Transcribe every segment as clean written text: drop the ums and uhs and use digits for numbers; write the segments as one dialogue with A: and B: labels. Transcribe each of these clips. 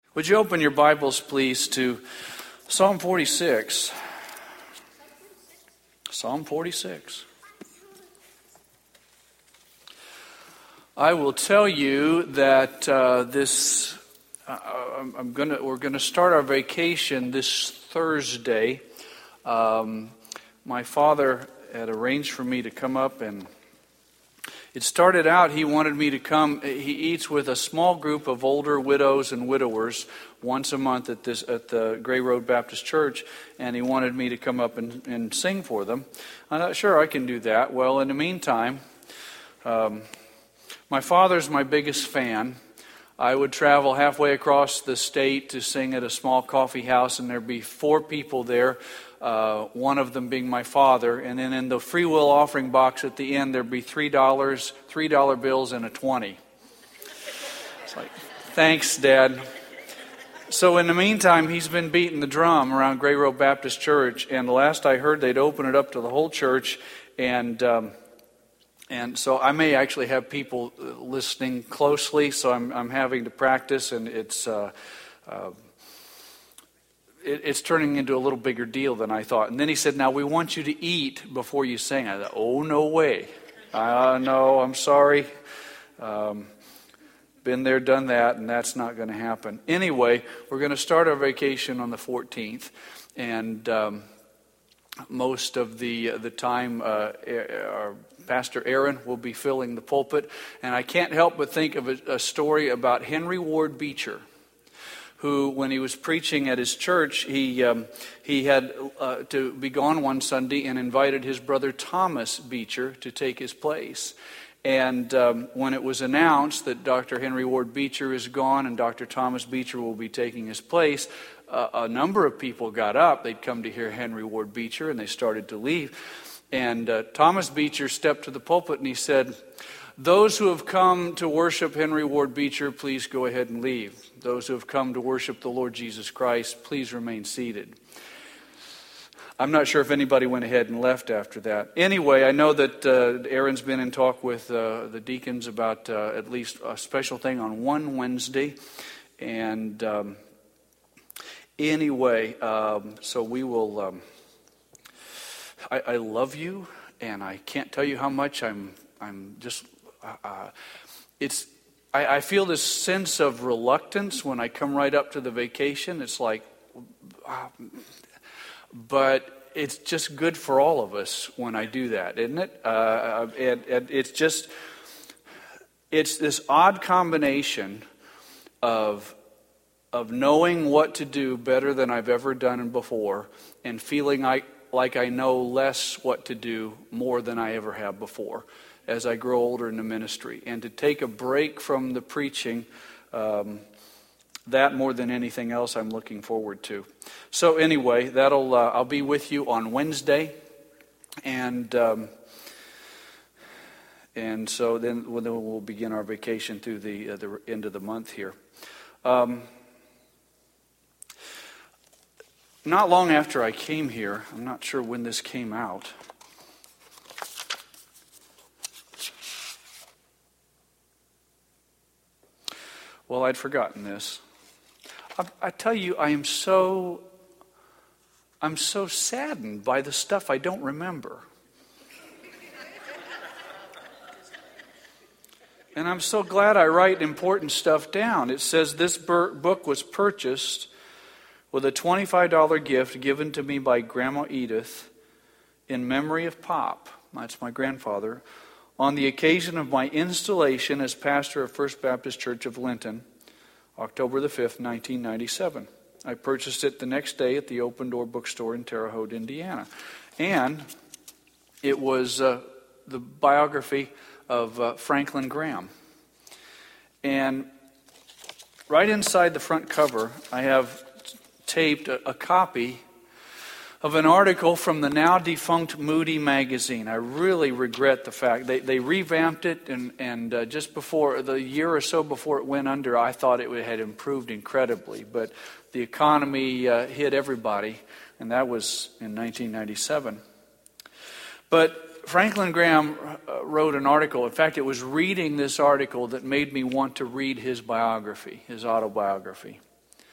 A: Would you open your Bibles, please, to Psalm 46? Psalm 46. I will tell you that we're going to start our vacation this Thursday. My father had arranged for me to come up, and it started out he wanted me to come. He eats with a small group of older widows and widowers once a month at the Gray Road Baptist Church, and he wanted me to come up and sing for them. I'm not sure I can do that. Well, in the meantime, my father's my biggest fan. I would travel halfway across the state to sing at a small coffee house, and there'd be 4 people there, one of them being my father. And then in the free will offering box at the end, there'd be $3 bills, and a 20. It's like, thanks, Dad. So in the meantime, he's been beating the drum around Gray Road Baptist Church, and the last I heard, they'd open it up to the whole church, and so I may actually have people listening closely, so I'm having to practice, and it's turning into a little bigger deal than I thought. And then he said, now we want you to eat before you sing. I thought, oh, no way. No, I'm sorry. Been there, done that, and that's not going to happen. Anyway, we're going to start our vacation on the 14th, and most of the time our Pastor Aaron will be filling the pulpit. And I can't help but think of a story about Henry Ward Beecher, who, when he was preaching at his church, he had to be gone one Sunday and invited his brother Thomas Beecher to take his place. And when it was announced that Dr. Henry Ward Beecher is gone and Dr. Thomas Beecher will be taking his place, a number of people got up. They'd come to hear Henry Ward Beecher, and they started to leave. And Thomas Beecher stepped to the pulpit and he said, those who have come to worship Henry Ward Beecher, please go ahead and leave. Those who have come to worship the Lord Jesus Christ, please remain seated. I'm not sure if anybody went ahead and left after that. Anyway, I know that Aaron's been in talk with the deacons about at least a special thing on one Wednesday. And anyway, so we will... I love you, and I can't tell you how much I'm just... I feel this sense of reluctance when I come right up to the vacation. It's like... but it's just good for all of us when I do that, isn't it? And it's this odd combination of knowing what to do better than I've ever done before, and feeling like I know less what to do more than I ever have before as I grow older in the ministry. And to take a break from the preaching, that more than anything else I'm looking forward to. So anyway, I'll be with you on Wednesday, and so then we'll begin our vacation through the end of the month here. Not long after I came here, I'm not sure when this came out. Well, I'd forgotten this. I tell you, I'm so saddened by the stuff I don't remember. And I'm so glad I write important stuff down. It says this book was purchased with a $25 gift given to me by Grandma Edith in memory of Pop, that's my grandfather, on the occasion of my installation as pastor of First Baptist Church of Linton, October the 5th, 1997. I purchased it the next day at the Open Door Bookstore in Terre Haute, Indiana. And it was the biography of Franklin Graham. And right inside the front cover, I have taped a copy of an article from the now defunct Moody magazine. I really regret the fact they revamped it, and just before the year or so before it went under, I thought it had improved incredibly. But the economy hit everybody, and that was in 1997. But Franklin Graham wrote an article. In fact, it was reading this article that made me want to read his biography, his autobiography.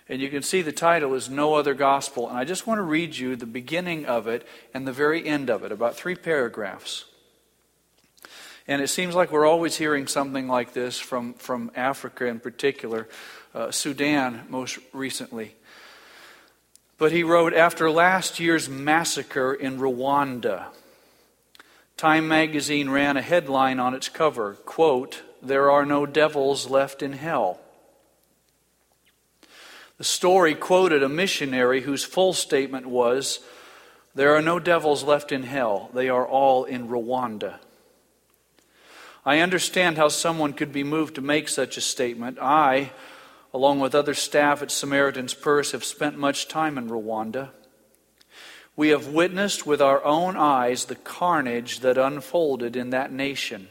A: And you can see the title is No Other Gospel. And I just want to read you the beginning of it and the very end of it, about 3 paragraphs. And it seems like we're always hearing something like this from Africa in particular, Sudan most recently. But he wrote, after last year's massacre in Rwanda, Time magazine ran a headline on its cover, quote, "There are no devils left in hell." The story quoted a missionary whose full statement was, "There are no devils left in hell. They are all in Rwanda." I understand how someone could be moved to make such a statement. I, along with other staff at Samaritan's Purse, have spent much time in Rwanda. We have witnessed with our own eyes the carnage that unfolded in that nation.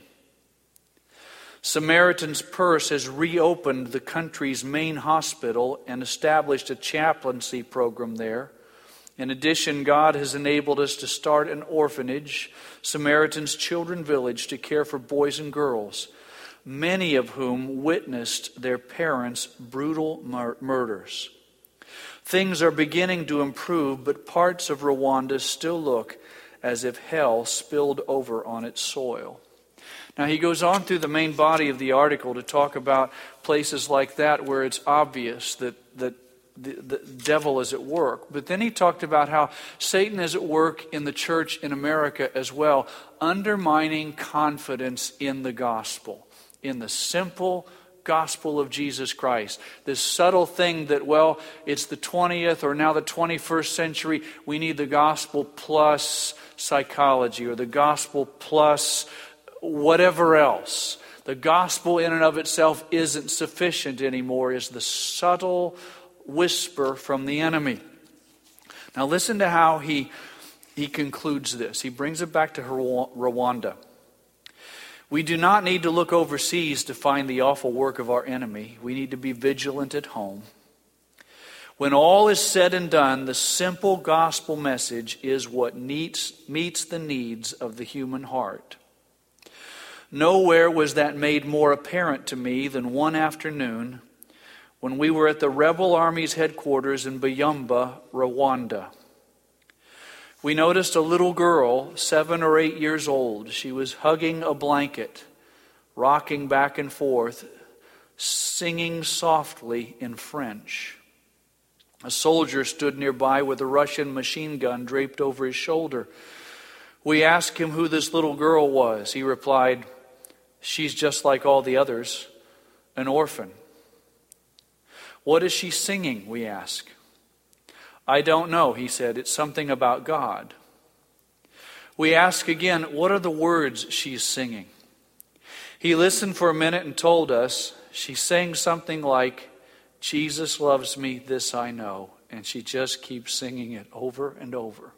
A: Samaritan's Purse has reopened the country's main hospital and established a chaplaincy program there. In addition, God has enabled us to start an orphanage, Samaritan's Children Village, to care for boys and girls, many of whom witnessed their parents' brutal murders. Things are beginning to improve, but parts of Rwanda still look as if hell spilled over on its soil. Now, he goes on through the main body of the article to talk about places like that where it's obvious that the devil is at work. But then he talked about how Satan is at work in the church in America as well, undermining confidence in the gospel, in the simple gospel of Jesus Christ. This subtle thing that, well, it's the 20th or now the 21st century, we need the gospel plus psychology, or the gospel plus whatever else. The gospel in and of itself isn't sufficient anymore, is the subtle whisper from the enemy. Now listen to how he concludes this. He brings it back to Rwanda. We do not need to look overseas to find the awful work of our enemy. We need to be vigilant at home. When all is said and done, the simple gospel message is what meets the needs of the human heart. Nowhere was that made more apparent to me than one afternoon when we were at the rebel army's headquarters in Byumba, Rwanda. We noticed a little girl, 7 or 8 years old. She was hugging a blanket, rocking back and forth, singing softly in French. A soldier stood nearby with a Russian machine gun draped over his shoulder. We asked him who this little girl was. He replied, "She's just like all the others, an orphan." "What is she singing?" we asked. "I don't know," he said. "It's something about God." We asked again, "What are the words she's singing?" He listened for a minute and told us she sang something like, "Jesus loves me, this I know." And she just keeps singing it over and over.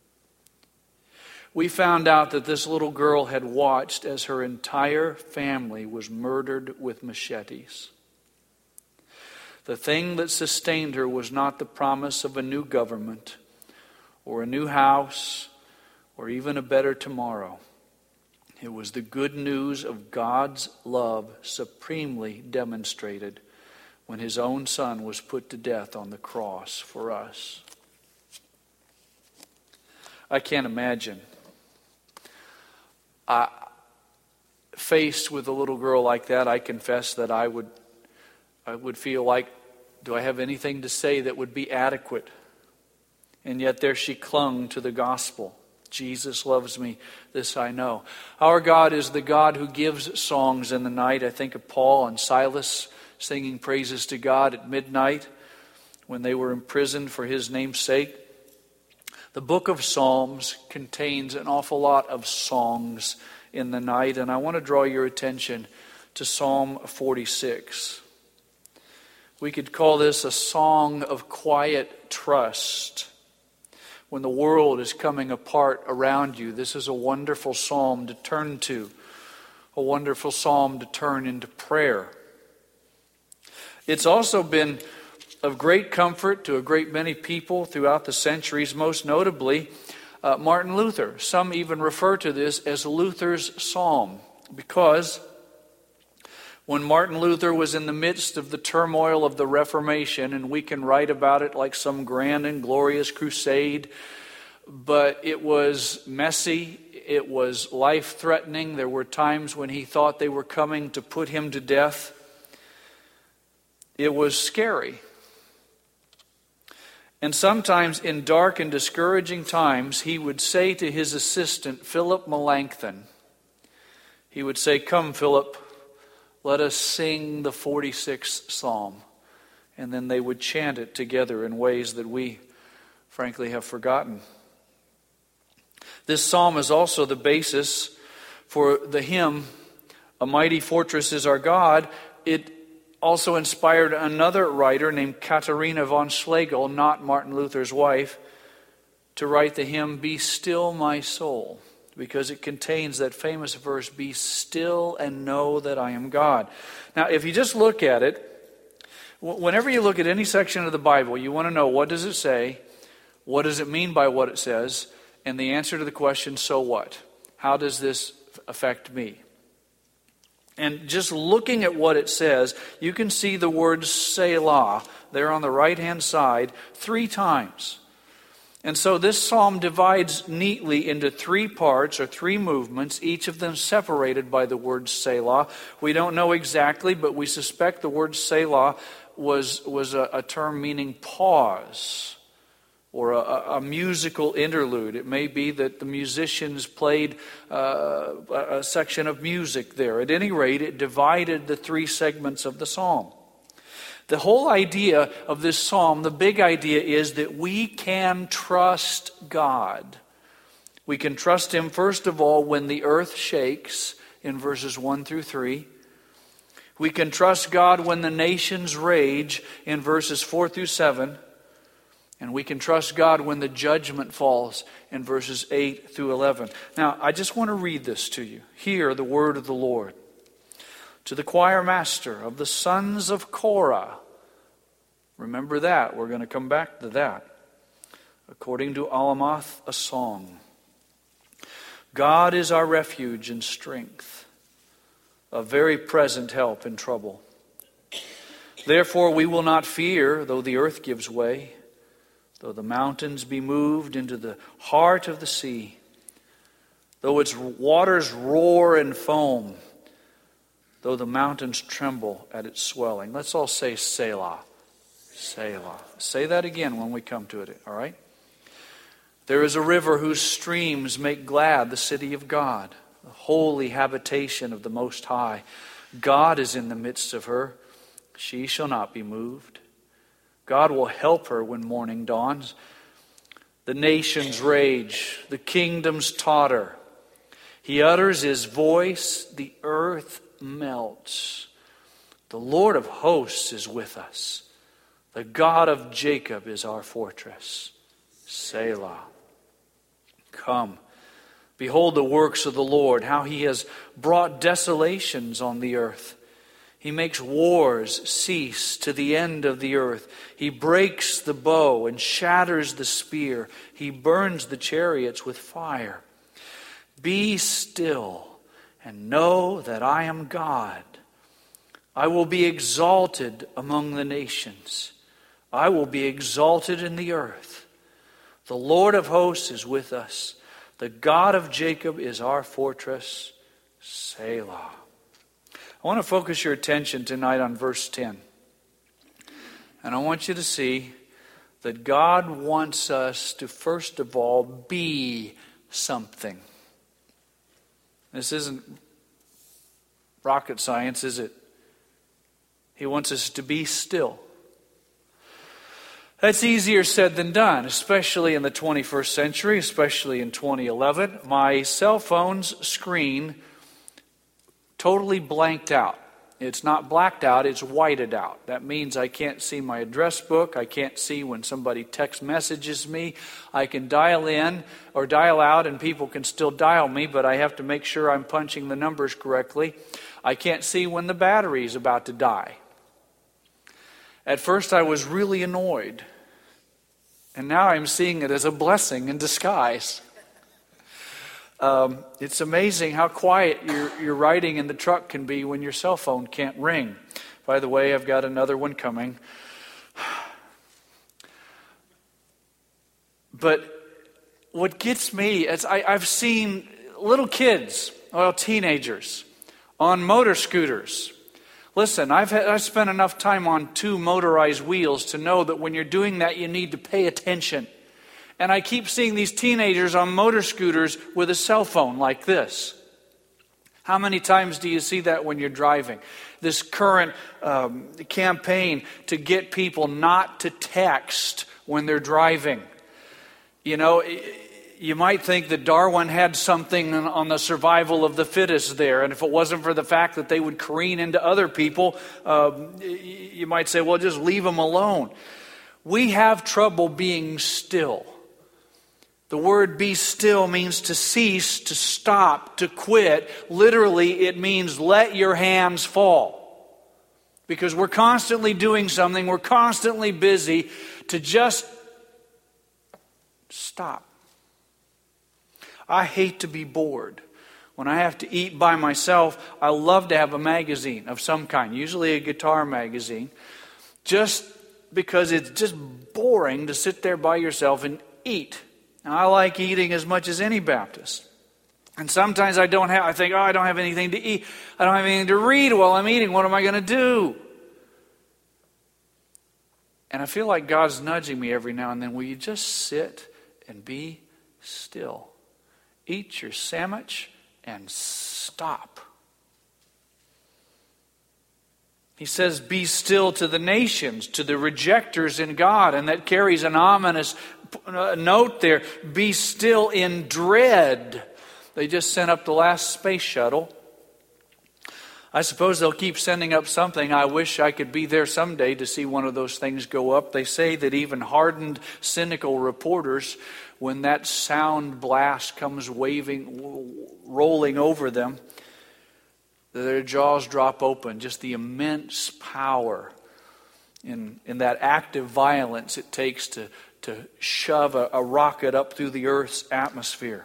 A: We found out that this little girl had watched as her entire family was murdered with machetes. The thing that sustained her was not the promise of a new government or a new house or even a better tomorrow. It was the good news of God's love supremely demonstrated when His own Son was put to death on the cross for us. I can't imagine. Faced with a little girl like that, I confess that I would feel like, do I have anything to say that would be adequate? And yet there she clung to the gospel. Jesus loves me, this I know. Our God is the God who gives songs in the night. I think of Paul and Silas singing praises to God at midnight when they were imprisoned for His name's sake. The book of Psalms contains an awful lot of songs in the night, and I want to draw your attention to Psalm 46. We could call this a song of quiet trust. When the world is coming apart around you, this is a wonderful psalm to turn to, a wonderful psalm to turn into prayer. It's also been of great comfort to a great many people throughout the centuries, most notably Martin Luther. Some even refer to this as Luther's Psalm, because When Martin Luther was in the midst of the turmoil of the Reformation, and we can write about it like some grand and glorious crusade, but it was messy, it was life-threatening. There were times when he thought they were coming to put him to death. It was scary. And sometimes in dark and discouraging times, he would say to his assistant, Philip Melanchthon, he would say, "Come, Philip, let us sing the 46th Psalm." And then they would chant it together in ways that we, frankly, have forgotten. This psalm is also the basis for the hymn, "A Mighty Fortress is Our God." It also inspired another writer named Katharina von Schlegel, not Martin Luther's wife, to write the hymn, "Be Still My Soul," because it contains that famous verse, "Be still and know that I am God." Now, if you just look at it, whenever you look at any section of the Bible, you want to know, what does it say? What does it mean by what it says? And the answer to the question, so what? How does this affect me? And just looking at what it says, you can see the word Selah there on the right-hand side 3 times. And so this psalm divides neatly into 3 parts or 3 movements, each of them separated by the word Selah. We don't know exactly, but we suspect the word Selah was a term meaning pause, or a musical interlude. It may be that the musicians played a section of music there. At any rate, it divided the 3 segments of the psalm. The whole idea of this psalm, the big idea, is that we can trust God. We can trust Him, first of all, when the earth shakes, in verses 1 through 3. We can trust God when the nations rage, in verses 4 through 7. And we can trust God when the judgment falls, in verses 8 through 11. Now, I just want to read this to you. Hear the word of the Lord. To the choir master of the sons of Korah. Remember that. We're going to come back to that. According to Alamoth, a song. God is our refuge and strength, a very present help in trouble. Therefore we will not fear, though the earth gives way, though the mountains be moved into the heart of the sea, though its waters roar and foam, though the mountains tremble at its swelling. Let's all say Selah. Selah. Say that again when we come to it, all right? There is a river whose streams make glad the city of God, the holy habitation of the Most High. God is in the midst of her. She shall not be moved. God will help her when morning dawns. The nations rage, the kingdoms totter. He utters His voice, the earth melts. The Lord of hosts is with us. The God of Jacob is our fortress. Selah. Come, behold the works of the Lord, how He has brought desolations on the earth. He makes wars cease to the end of the earth. He breaks the bow and shatters the spear. He burns the chariots with fire. Be still and know that I am God. I will be exalted among the nations. I will be exalted in the earth. The Lord of hosts is with us. The God of Jacob is our fortress. Selah. I want to focus your attention tonight on verse 10. And I want you to see that God wants us to, first of all, be something. This isn't rocket science, is it? He wants us to be still. That's easier said than done, especially in the 21st century, especially in 2011. My cell phone's screen totally blanked out. It's not blacked out, it's whited out. That means I can't see my address book. I can't see when somebody text messages me. I can dial in or dial out and people can still dial me, but I have to make sure I'm punching the numbers correctly. I can't see when the battery is about to die. At first I was really annoyed. And now I'm seeing it as a blessing in disguise. It's amazing how quiet your writing in the truck can be when your cell phone can't ring. By the way, I've got another one coming. But what gets me is I've seen little kids, teenagers, on motor scooters. Listen, I've spent enough time on 2 motorized wheels to know that when you're doing that, you need to pay attention. And I keep seeing these teenagers on motor scooters with a cell phone like this. How many times do you see that when you're driving? This current campaign to get people not to text when they're driving. You know, you might think that Darwin had something on the survival of the fittest there. And if it wasn't for the fact that they would careen into other people, you might say, well, just leave them alone. We have trouble being still. The word be still means to cease, to stop, to quit. Literally, it means let your hands fall. Because we're constantly doing something, we're constantly busy, to just stop. I hate to be bored. When I have to eat by myself, I love to have a magazine of some kind, usually a guitar magazine, just because it's just boring to sit there by yourself and eat. Now, I like eating as much as any Baptist. And sometimes I think, I don't have anything to eat. I don't have anything to read while I'm eating. What am I going to do? And I feel like God's nudging me every now and then. Will you just sit and be still? Eat your sandwich and stop. He says, be still to the nations, to the rejectors in God. And that carries an ominous note there. Be still in dread. They just sent up the last space shuttle. I suppose they'll keep sending up something. I wish I could be there someday to see one of those things go up. They say that even hardened, cynical reporters, when that sound blast comes rolling over them, their jaws drop open. Just the immense power in that active violence it takes to shove a rocket up through the Earth's atmosphere.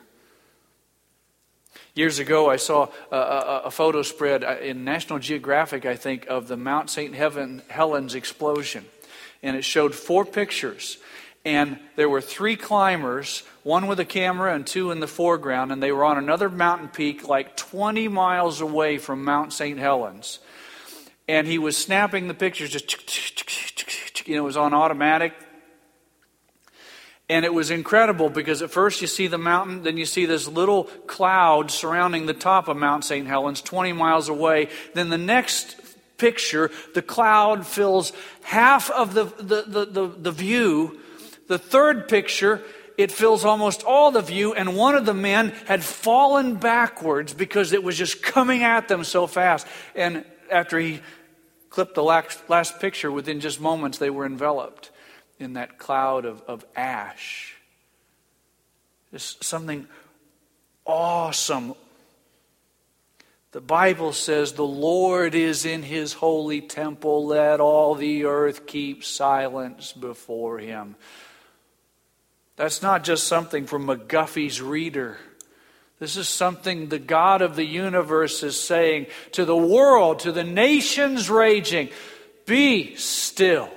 A: Years ago, I saw a photo spread in National Geographic, I think, of the Mount St. Helens explosion. And it showed 4 pictures. And there were 3 climbers, 1 with a camera and 2 in the foreground. And they were on another mountain peak like 20 miles away from Mount St. Helens. And he was snapping the pictures, just, it was on automatic. And it was incredible because at first you see the mountain, then you see this little cloud surrounding the top of Mount St. Helens 20 miles away. Then the next picture, the cloud fills half of the view. The third picture, it fills almost all the view. And one of the men had fallen backwards because it was just coming at them so fast. And after he clipped the last picture, within just moments they were enveloped in that cloud of ash. Just something awesome. The Bible says the Lord is in His holy temple. Let all the earth keep silence before Him. That's not just something from McGuffey's reader. This is something the God of the universe is saying to the world, to the nations raging, be still.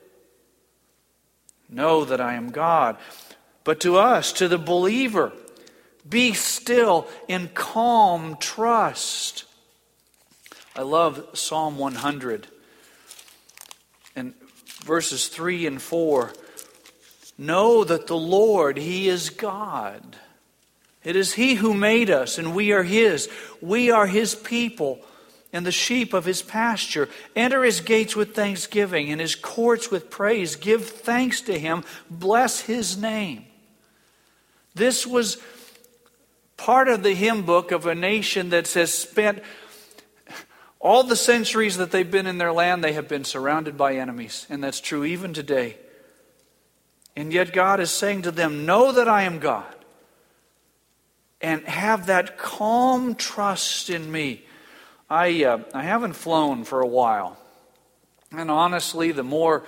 A: Know that I am God. But to us, to the believer, be still in calm trust. I love Psalm 100 and verses 3 and 4. Know that the Lord, He is God. It is He who made us, and we are His. We are His people and the sheep of His pasture. Enter His gates with thanksgiving and His courts with praise. Give thanks to Him. Bless His name. This was part of the hymn book of a nation that has spent all the centuries that they've been in their land, they have been surrounded by enemies. And that's true even today. And yet God is saying to them, know that I am God. And have that calm trust in me. I haven't flown for a while. And honestly, the more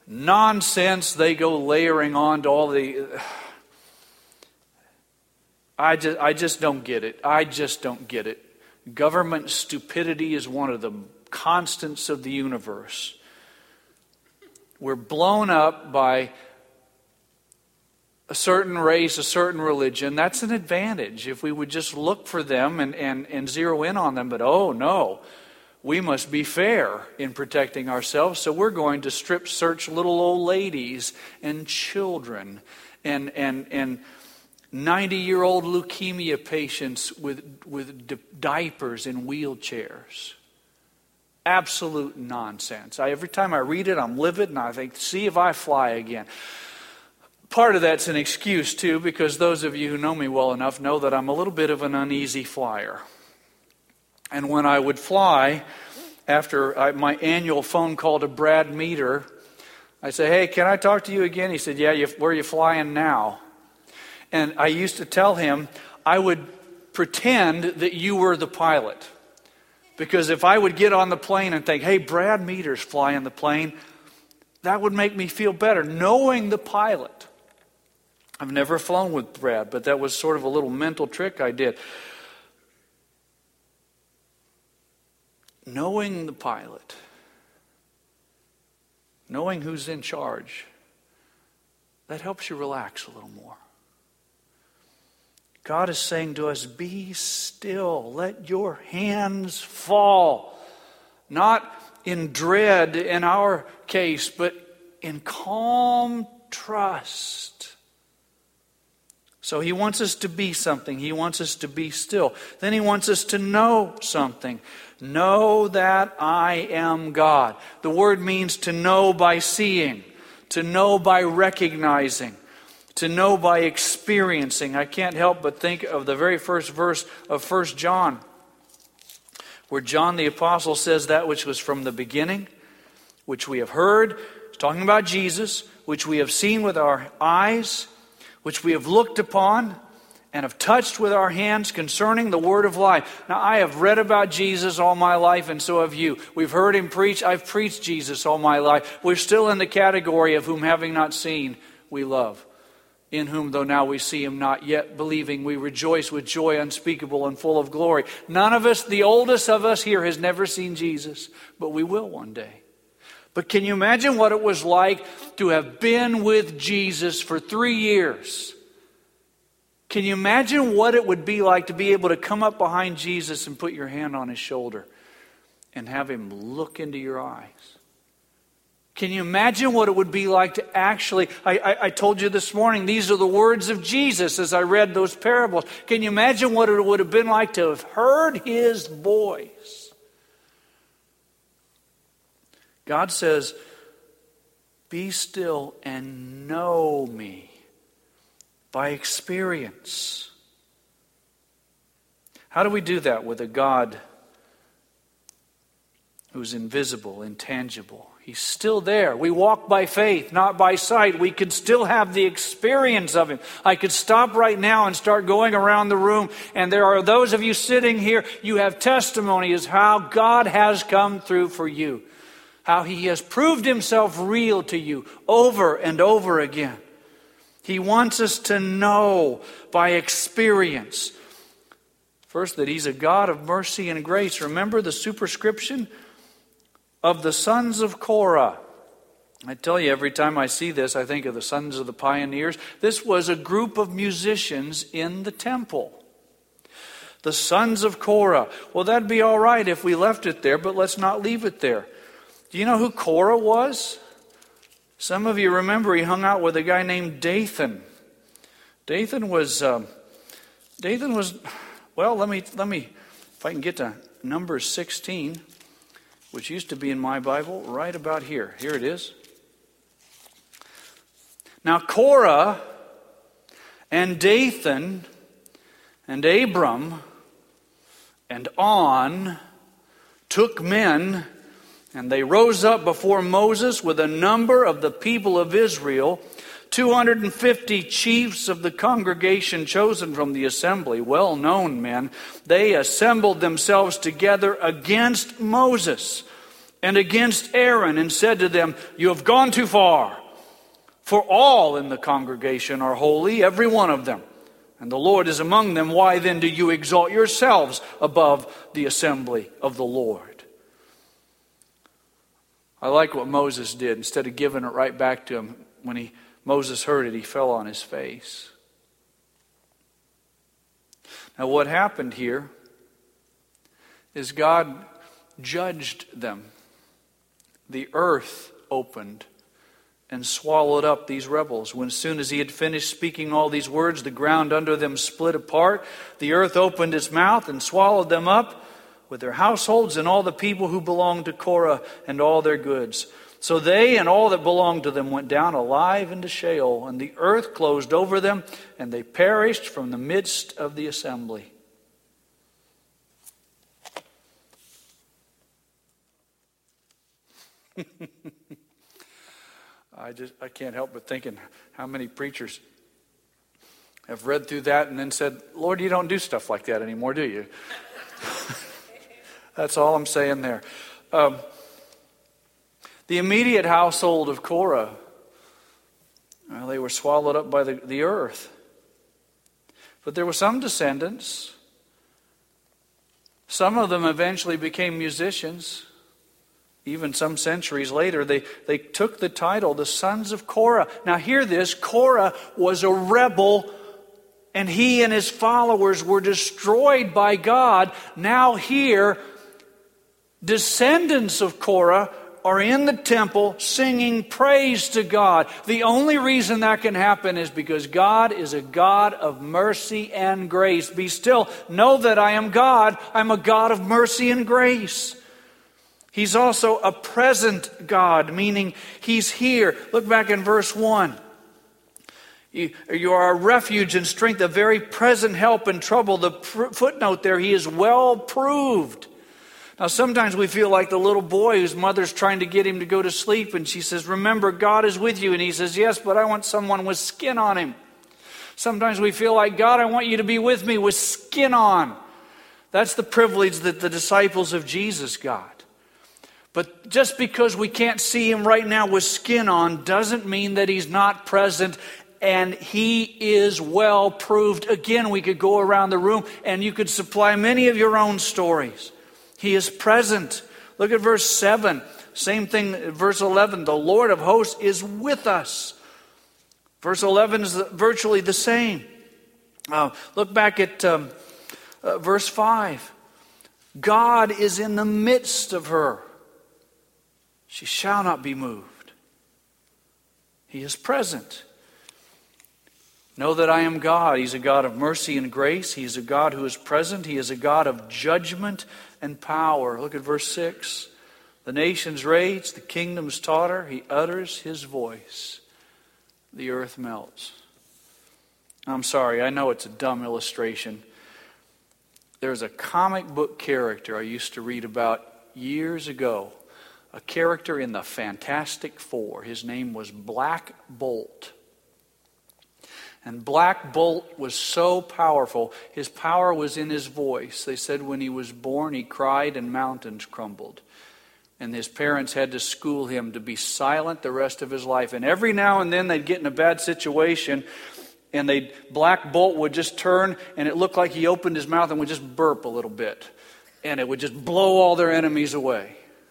A: nonsense they go layering on to all the... I just don't get it. I just don't get it. Government stupidity is one of the constants of the universe. We're blown up by a certain race, a certain religion. That's an advantage if we would just look for them and zero in on them. But oh no, we must be fair in protecting ourselves. So we're going to strip search little old ladies and children and 90-year-old leukemia patients with diapers and wheelchairs. Absolute nonsense. Every time I read it, I'm livid, and I think, see if I fly again. Part of that's an excuse, too, because those of you who know me well enough know that I'm a little bit of an uneasy flyer. And when I would fly, after my annual phone call to Brad Meter, I say, hey, can I talk to you again? He said, yeah, where are you flying now? And I used to tell him I would pretend that you were the pilot. Because if I would get on the plane and think, hey, Brad Meter's flying the plane, that would make me feel better, knowing the pilot. I've never flown with Brad, but that was sort of a little mental trick I did. Knowing the pilot, knowing who's in charge, that helps you relax a little more. God is saying to us, be still. Let your hands fall. Not in dread in our case, but in calm trust. So he wants us to be something. He wants us to be still. Then he wants us to know something. Know that I am God. The word means to know by seeing, to know by recognizing, to know by experiencing. I can't help but think of the very first verse of 1 John, where John the Apostle says that which was from the beginning, which we have heard, talking about Jesus, which we have seen with our eyes, which we have looked upon and have touched with our hands concerning the word of life. Now, I have read about Jesus all my life, and so have you. We've heard him preach. I've preached Jesus all my life. We're still in the category of whom having not seen, we love. In whom, though now we see him not yet believing, we rejoice with joy unspeakable and full of glory. None of us, the oldest of us here, has never seen Jesus, but we will one day. But can you imagine what it was like to have been with Jesus for 3 years? Can you imagine what it would be like to be able to come up behind Jesus and put your hand on his shoulder and have him look into your eyes? Can you imagine what it would be like to actually, I told you this morning, these are the words of Jesus as I read those parables. Can you imagine what it would have been like to have heard his voice? God says, be still and know me by experience. How do we do that with a God who's invisible, intangible? He's still there. We walk by faith, not by sight. We could still have the experience of him. I could stop right now and start going around the room, and there are those of you sitting here, you have testimony as how God has come through for you. How he has proved himself real to you over and over again. He wants us to know by experience. First, that he's a God of mercy and grace. Remember the superscription of the sons of Korah. I tell you, every time I see this, I think of the sons of the pioneers. This was a group of musicians in the temple. The sons of Korah. Well, that'd be all right if we left it there, but let's not leave it there. Do you know who Korah was? Some of you remember he hung out with a guy named Dathan. Dathan was, well, let me, if I can get to Numbers 16, which used to be in my Bible, right about here. Here it is. Now Korah and Dathan and Abram and On took men, and they rose up before Moses with a number of the people of Israel, 250 chiefs of the congregation chosen from the assembly, well-known men. They assembled themselves together against Moses and against Aaron and said to them, "You have gone too far, for all in the congregation are holy, every one of them. and the Lord is among them, why then do you exalt yourselves above the assembly of the Lord? I like what Moses did. Instead of giving it right back to him, when Moses heard it, he fell on his face. Now what happened here is God judged them. The earth opened and swallowed up these rebels. When as soon as he had finished speaking all these words, the ground under them split apart. The earth opened its mouth and swallowed them up with their households and all the people who belonged to Korah and all their goods. So they and all that belonged to them went down alive into Sheol, and the earth closed over them, and they perished from the midst of the assembly. I can't help but thinking how many preachers have read through that and then said, Lord, you don't do stuff like that anymore, do you? That's all I'm saying there. The immediate household of Korah, they were swallowed up by the earth. But there were some descendants. Some of them eventually became musicians. Even some centuries later, they took the title, the sons of Korah. Now hear this, Korah was a rebel, and he and his followers were destroyed by God. Now here, descendants of Korah are in the temple singing praise to God. The only reason that can happen is because God is a God of mercy and grace. Be still, know that I am God. I'm a God of mercy and grace. He's also a present God, meaning He's here. Look back in verse 1. You are a refuge and strength, a very present help in trouble. The footnote there, He is well proved. Now sometimes we feel like the little boy whose mother's trying to get him to go to sleep, and she says, remember, God is with you. And he says, yes, but I want someone with skin on him. Sometimes we feel like, God, I want you to be with me with skin on. That's the privilege that the disciples of Jesus got. But just because we can't see Him right now with skin on doesn't mean that He's not present, and He is well proved. Again, we could go around the room and you could supply many of your own stories. He is present. Look at verse 7. Same thing, verse 11. The Lord of hosts is with us. Verse 11 is virtually the same. Look back at verse 5. God is in the midst of her. She shall not be moved. He is present. Know that I am God. He's a God of mercy and grace. He is a God who is present. He is a God of judgment and power. Look at verse 6. The nations rage, the kingdoms totter. He utters His voice. The earth melts. I'm sorry, I know it's a dumb illustration. There's a comic book character I used to read about years ago. A character in the Fantastic Four. His name was Black Bolt. And Black Bolt was so powerful, his power was in his voice. They said when he was born, he cried and mountains crumbled. And his parents had to school him to be silent the rest of his life. And every now and then they'd get in a bad situation, and Black Bolt would just turn, and it looked like he opened his mouth and would just burp a little bit. And it would just blow all their enemies away.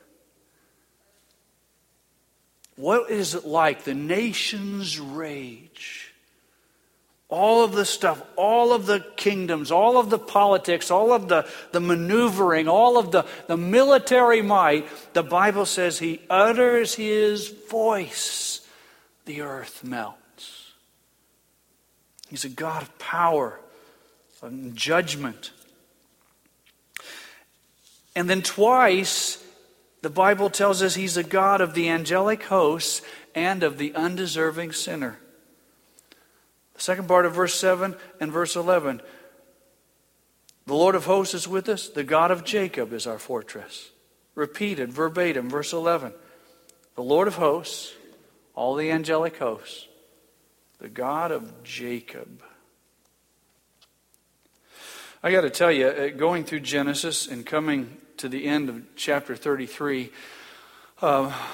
A: What is it like? The nations rage. All of the stuff, all of the kingdoms, all of the politics, all of the maneuvering, all of the military might, the Bible says He utters His voice. The earth melts. He's a God of power and judgment. And then twice, the Bible tells us He's a God of the angelic hosts and of the undeserving sinner. The second part of verse 7 and verse 11. The Lord of hosts is with us. The God of Jacob is our fortress. Repeated verbatim, verse 11. The Lord of hosts, all the angelic hosts. The God of Jacob. I got to tell you, going through Genesis and coming to the end of chapter 33,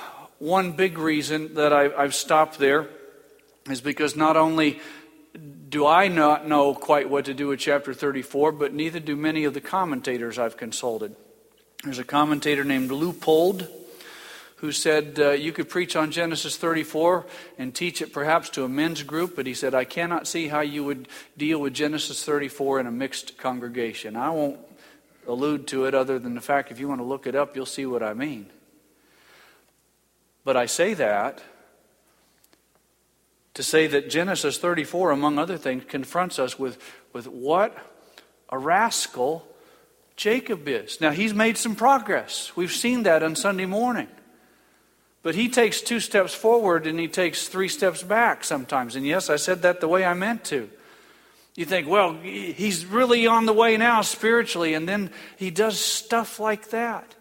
A: one big reason that I've stopped there is because not only do I not know quite what to do with chapter 34, but neither do many of the commentators I've consulted. There's a commentator named Leupold who said you could preach on Genesis 34 and teach it perhaps to a men's group, but he said, I cannot see how you would deal with Genesis 34 in a mixed congregation. I won't allude to it other than the fact if you want to look it up, you'll see what I mean. But I say that to say that Genesis 34, among other things, confronts us with what a rascal Jacob is. Now, he's made some progress. We've seen that on Sunday morning. But he takes 2 steps forward and he takes 3 steps back sometimes. And yes, I said that the way I meant to. You think, well, he's really on the way now spiritually, and then he does stuff like that.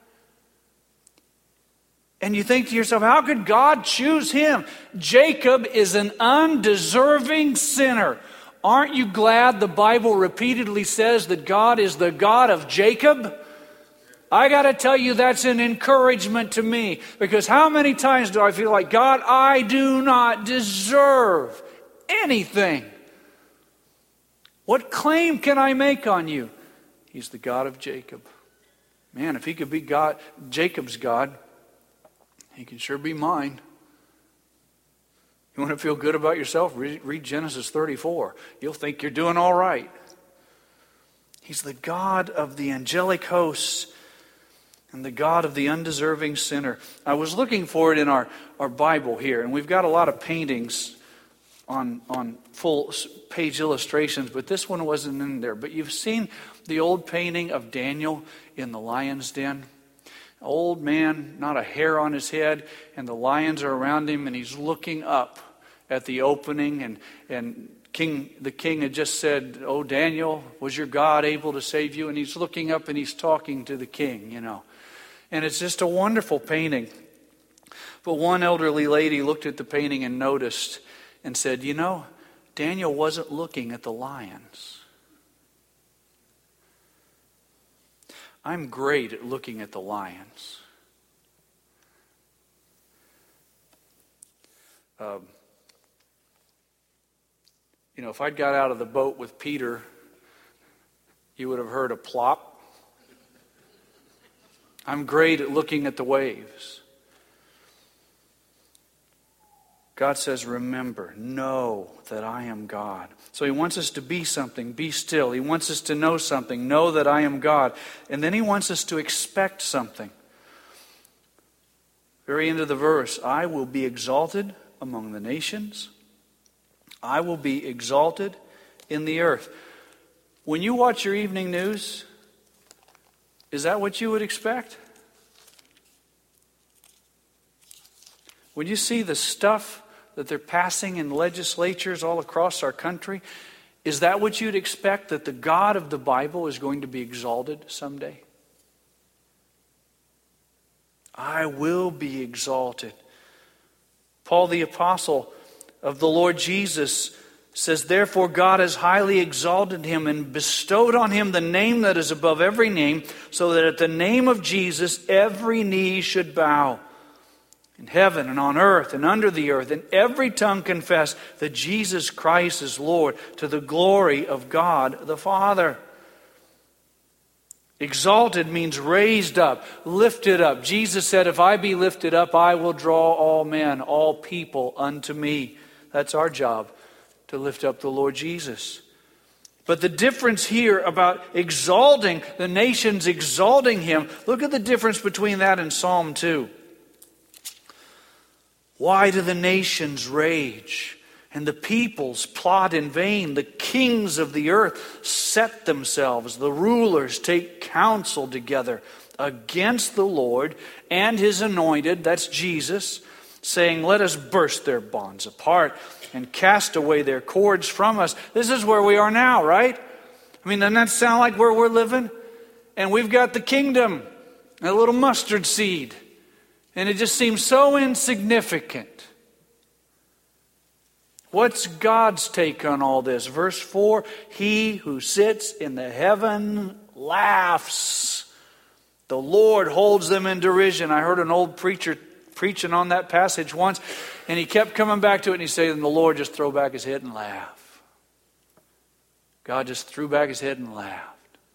A: And you think to yourself, how could God choose him? Jacob is an undeserving sinner. Aren't you glad the Bible repeatedly says that God is the God of Jacob? I got to tell you, that's an encouragement to me. Because how many times do I feel like, God, I do not deserve anything. What claim can I make on you? He's the God of Jacob. Man, if he could be God, Jacob's God, he can sure be mine. You want to feel good about yourself? Read Genesis 34. You'll think you're doing all right. He's the God of the angelic hosts and the God of the undeserving sinner. I was looking for it in our Bible here, and we've got a lot of paintings on full page illustrations, but this one wasn't in there. But you've seen the old painting of Daniel in the lion's den. Old man, not a hair on his head, and the lions are around him, and he's looking up at the opening, and the king had just said, oh, Daniel, was your God able to save you? And he's looking up and he's talking to the king, And it's just a wonderful painting. But one elderly lady looked at the painting and noticed and said, Daniel wasn't looking at the lions. I'm great at looking at the lions. If I'd got out of the boat with Peter, you would have heard a plop. I'm great at looking at the waves. God says, remember, know that I am God. So he wants us to be something, be still. He wants us to know something, know that I am God. And then he wants us to expect something. Very end of the verse, I will be exalted among the nations. I will be exalted in the earth. When you watch your evening news, is that what you would expect? When you see the stuff that they're passing in legislatures all across our country, is that what you'd expect, that the God of the Bible is going to be exalted someday? I will be exalted. Paul the apostle of the Lord Jesus says, therefore God has highly exalted him and bestowed on him the name that is above every name, so that at the name of Jesus every knee should bow, in heaven and on earth and under the earth, and every tongue confess that Jesus Christ is Lord, to the glory of God the Father. Exalted means raised up, lifted up. Jesus said, if I be lifted up, I will draw all men, all people unto me. That's our job, to lift up the Lord Jesus. But the difference here about exalting, the nations exalting him, look at the difference between that and Psalm 2. Why do the nations rage and the peoples plot in vain? The kings of the earth set themselves. The rulers take counsel together against the Lord and his anointed, that's Jesus, saying, let us burst their bonds apart and cast away their cords from us. This is where we are now, right? I mean, doesn't that sound like where we're living? And we've got the kingdom, a little mustard seed. And it just seems so insignificant. What's God's take on all this? Verse 4, he who sits in the heaven laughs. The Lord holds them in derision. I heard an old preacher preaching on that passage once, and he kept coming back to it, and he said, and the Lord just throw back his head and laugh. God just threw back his head and laughed.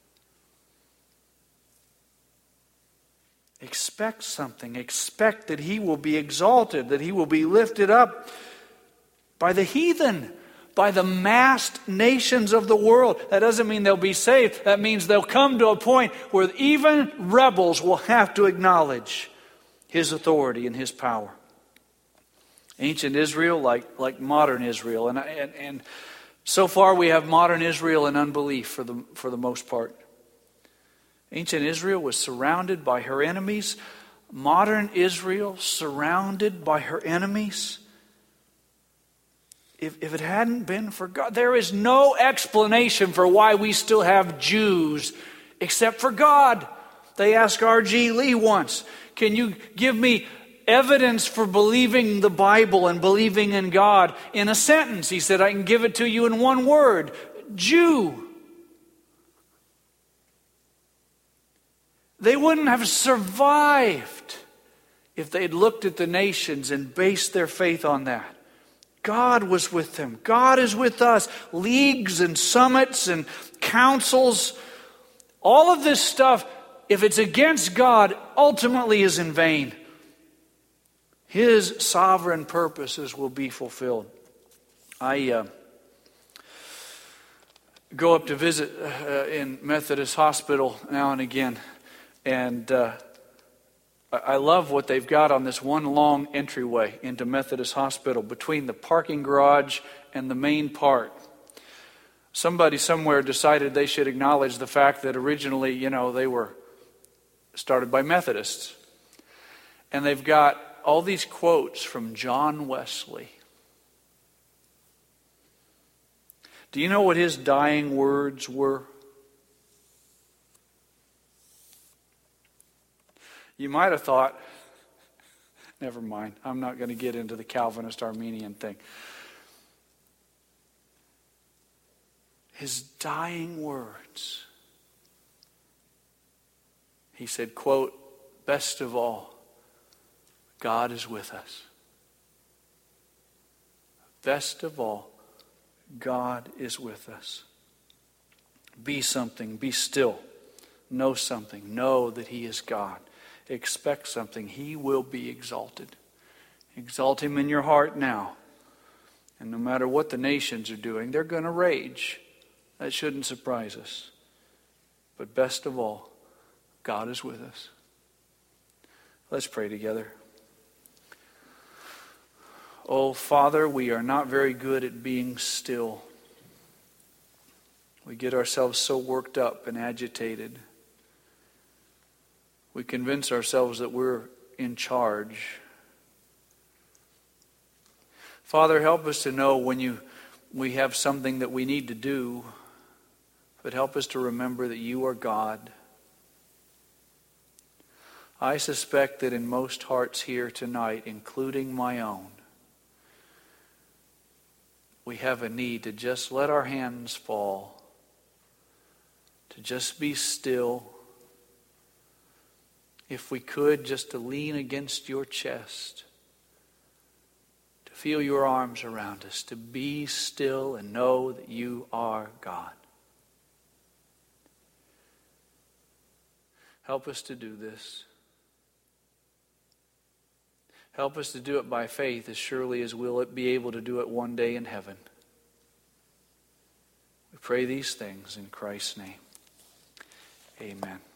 A: Expect something. Expect that he will be exalted, that he will be lifted up by the heathen, by the massed nations of the world. That doesn't mean they'll be saved. That means they'll come to a point where even rebels will have to acknowledge his authority and his power. Ancient Israel, like modern Israel, and so far we have modern Israel in unbelief for the most part. Ancient Israel was surrounded by her enemies. Modern Israel surrounded by her enemies. If it hadn't been for God, there is no explanation for why we still have Jews except for God. They asked R.G. Lee once, can you give me evidence for believing the Bible and believing in God in a sentence? He said, I can give it to you in one word: Jew. They wouldn't have survived if they'd looked at the nations and based their faith on that. God was with them. God is with us. Leagues and summits and councils, all of this stuff, if it's against God, ultimately is in vain. His sovereign purposes will be fulfilled. I go up to visit in Methodist Hospital now and again. And I love what they've got on this one long entryway into Methodist Hospital between the parking garage and the main part. Somebody somewhere decided they should acknowledge the fact that originally, they were started by Methodists. And they've got all these quotes from John Wesley. Do you know what his dying words were? You might have thought, never mind, I'm not going to get into the Calvinist Arminian thing. His dying words. He said, quote, best of all, God is with us. Best of all, God is with us. Be something, be still. Know something, know that He is God. Expect something, He will be exalted. Exalt Him in your heart now. And no matter what the nations are doing, they're going to rage. That shouldn't surprise us. But best of all, God is with us. Let's pray together. Oh, Father, we are not very good at being still. We get ourselves so worked up and agitated. We convince ourselves that we're in charge. Father, help us to know when we have something that we need to do, but help us to remember that You are God. I suspect that in most hearts here tonight, including my own, we have a need to just let our hands fall, to just be still. If we could, just to lean against Your chest, to feel Your arms around us, to be still and know that You are God. Help us to do this. Help us to do it by faith as surely as we'll be able to do it one day in heaven. We pray these things in Christ's name. Amen.